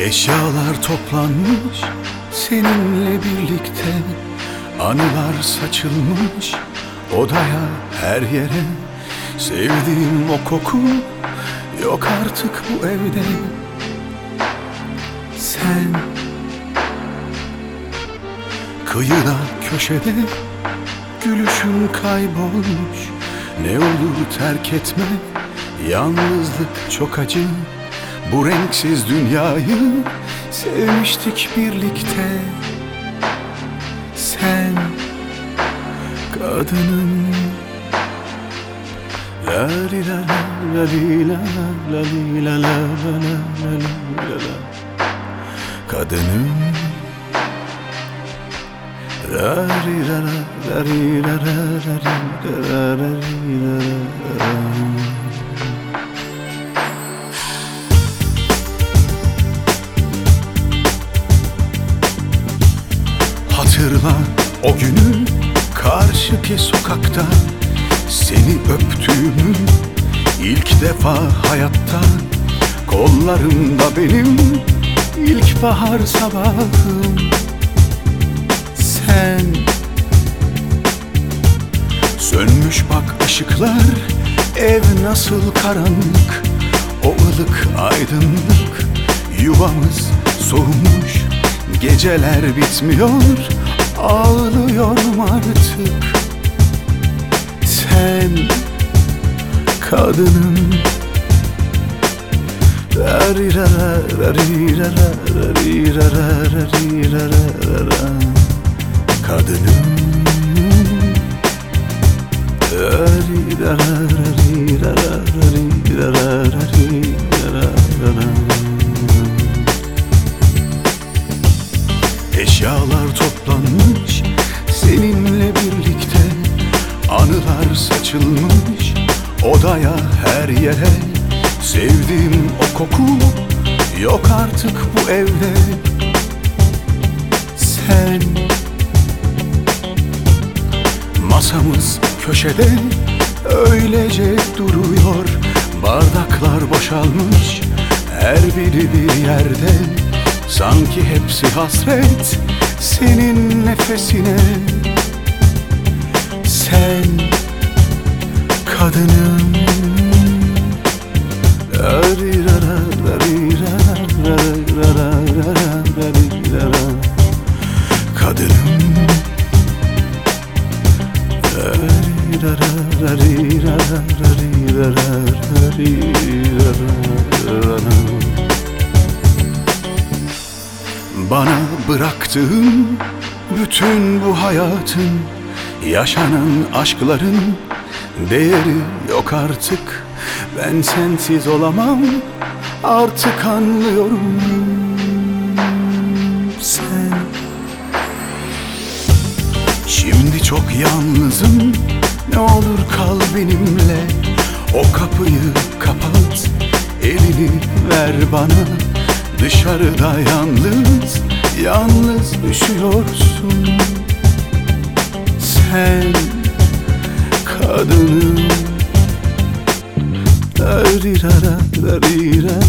Eşyalar toplanmış seninle birlikte, anılar saçılmış odaya, her yere. Sevdiğim o koku yok artık bu evde. Sen kıyıda köşede, gülüşün kaybolmuş. Ne olur terk etme, yalnızlık çok acı. Bu renksiz dünyayı sevmiştik birlikte. Sen kadının, la li la la li la la li la la la la la, kadının, la li la la li la la la li la la. Hatırla o günü karşıki sokakta, seni öptüğümü ilk defa hayatta. Kollarımda benim ilkbahar sabahım. Sen sönmüş bak ışıklar, ev nasıl karanlık. O ılık aydınlık, yuvamız soğumuş. Geceler bitmiyor, ağlıyorum artık. Sen kadının, kadının, eşyalar toplanmış seninle birlikte, anılar saçılmış odaya, her yere. Sevdiğim o koku yok artık bu evde. Sen masamız köşede öylece duruyor. Bardaklar boşalmış, her biri bir yerde. Sanki hepsi hasret senin nefesine. Sen kadının, kadının, bana bıraktığın bütün bu hayatın, yaşanan aşkların değeri yok artık. Ben sensiz olamam, artık anlıyorum. Sen şimdi çok yalnızım, ne olur kal benimle. O kapıyı kapat, elini ver bana. Dışarıda yalnız, yalnız düşüyorsun. Sen kadının,